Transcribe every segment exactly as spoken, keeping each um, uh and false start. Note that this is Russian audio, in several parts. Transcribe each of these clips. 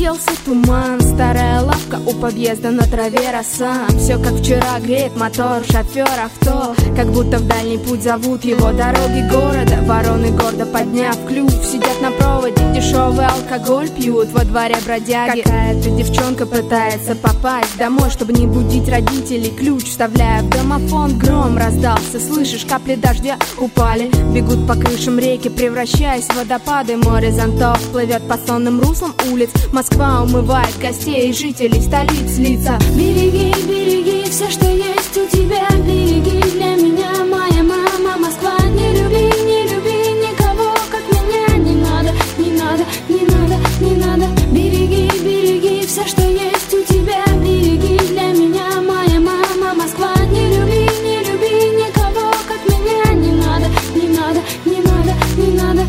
Уселся туман, старая лавка у подъезда, на траве роса. Все как вчера, греет мотор, шофер авто, как будто в дальний путь зовут его. Дороги города, вороны гордо подняв клюв, сидят на проводе, дешевый алкоголь пьют. Во дворе бродяги какая-то девчонка пытается попасть домой, чтобы не будить родителей. Ключ вставляя в домофон, гром раздался. Слышишь, капли дождя упали, бегут по крышам реки, превращаясь в водопады. Море зонтов плывет по сонным руслам улиц. Москва умывает гостей и жителей столиц лица. Береги, береги все, что есть у тебя. Береги для меня, моя мама. Москва, не люби, не люби никого, как меня. Не надо, не надо, не надо, не надо. Береги, береги все, что есть у тебя. Береги для меня, моя мама. Москва, не люби, не люби никого, как меня. Не надо, не надо, не надо, не надо.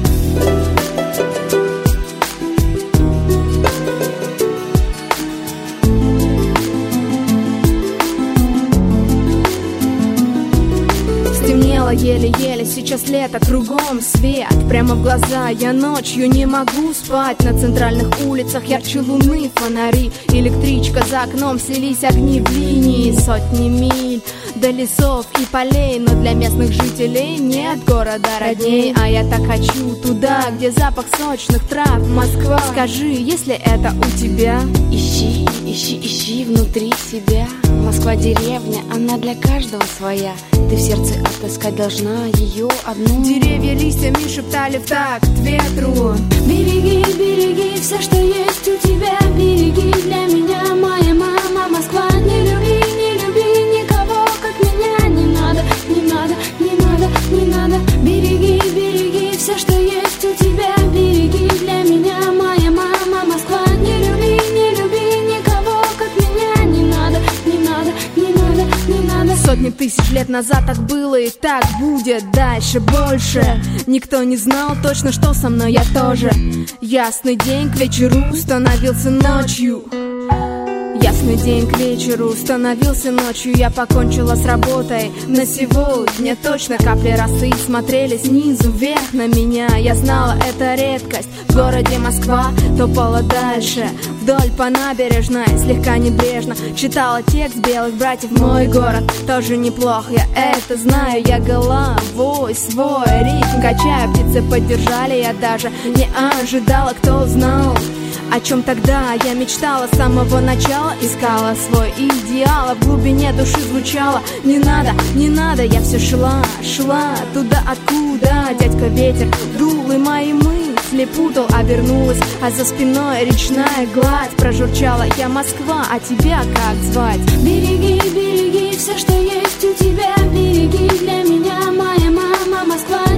Еле-еле, сейчас лето, кругом свет прямо в глаза, я ночью не могу спать. На центральных улицах ярче луны фонари, электричка за окном, слились огни в линии. Сотни миль до лесов и полей, но для местных жителей нет города родней. А я так хочу туда, где запах сочных трав. Москва, скажи, если это у тебя? Ищи, ищи, ищи внутри себя. Москва деревня, она для каждого своя. Ты в сердце отыскать должна ее одну. Деревья листьями шептали в такт ветру. Береги, береги все, что есть у тебя. Береги для меня, моя мама. Москва, не люби, не люби никого, как меня. Не надо, не надо, не надо, не надо. Береги, береги все, что есть у тебя. Береги для меня, моя мама. Москва, не люби, не люби никого, как меня. Не надо, не надо, не надо, не надо. Сотни тысяч лет назад так было и так будет дальше больше. Никто не знал точно, что со мной, я тоже. Ясный день к вечеру становился ночью. Ясный день к вечеру становился ночью. Я покончила с работой на сегодня точно. Капли росы смотрели снизу вверх на меня. Я знала, это редкость в городе Москва. Топала дальше вдоль по набережной, слегка небрежно читала текст белых братьев. Мой город тоже неплох, я это знаю. Я головой свой ритм качаю. Птицы поддержали, я даже не ожидала, кто знал, о чем тогда я мечтала с самого начала. Искала свой идеал, а в глубине души звучало: не надо, не надо. Я все шла, шла туда, откуда дядька ветер дул и мои мысли путал. А вернулась, а за спиной речная гладь. Прожурчала: я Москва, а тебя как звать? Береги, береги все, что есть у тебя. Береги для меня, моя мама. Москва,